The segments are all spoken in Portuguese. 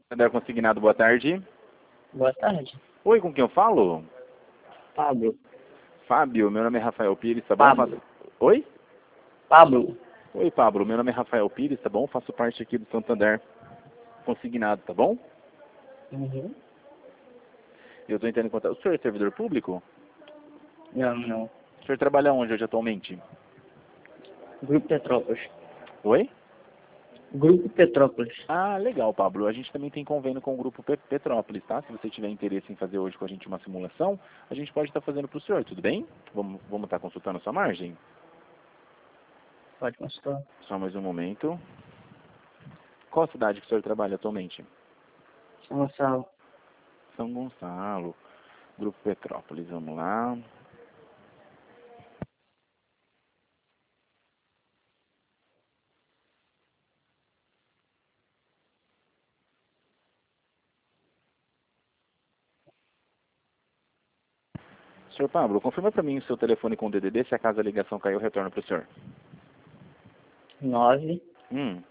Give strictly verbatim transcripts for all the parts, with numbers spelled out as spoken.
Santander Consignado, boa tarde. Boa tarde. Oi, com quem eu falo? Pablo. Fábio, meu nome é Rafael Pires, tá bom? Pablo. Faço... Oi? Pablo. Oi, Pablo, meu nome é Rafael Pires, tá bom? Faço parte aqui do Santander Consignado, tá bom? Uhum. Eu tô entrando em contato. O senhor é servidor público? Não, não. O senhor trabalha onde hoje atualmente? Grupo Petrópolis. Oi? Grupo Petrópolis. Ah, legal, Pablo. A gente também tem convênio com o Grupo Pe- Petrópolis, tá? Se você tiver interesse em fazer hoje com a gente uma simulação, a gente pode estar fazendo pro senhor, tudo bem? Vamos vamos estar consultando a sua margem? Pode consultar. Só mais um momento. Qual a cidade que o senhor trabalha atualmente? São Gonçalo. São Gonçalo, Grupo Petrópolis, vamos lá. senhor Pablo, confirma para mim o seu telefone com o D D D, se acaso a ligação caiu, retorna para o senhor. nove Hum,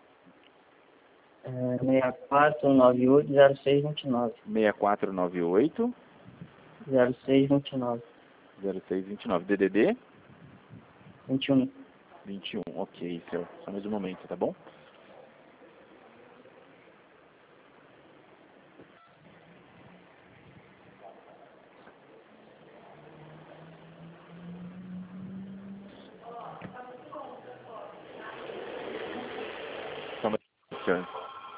é, seis quatro nove oito zero seis dois nove. seis quatro nove oito zero seis dois nove. zero seis dois nove, D D D vinte e um. vinte e um, ok, senhor. Só mais um momento, tá bom? Só mais um momento, senhor.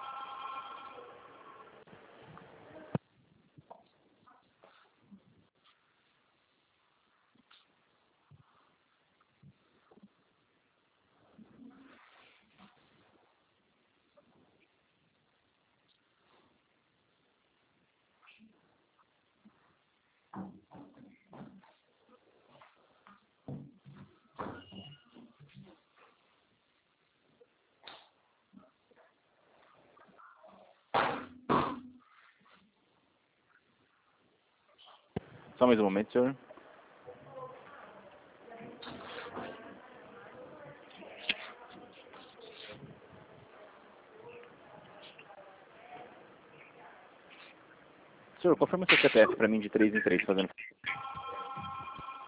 Só mais um momento, senhor. Senhor, confirma seu C P F para mim de três em três, fazendo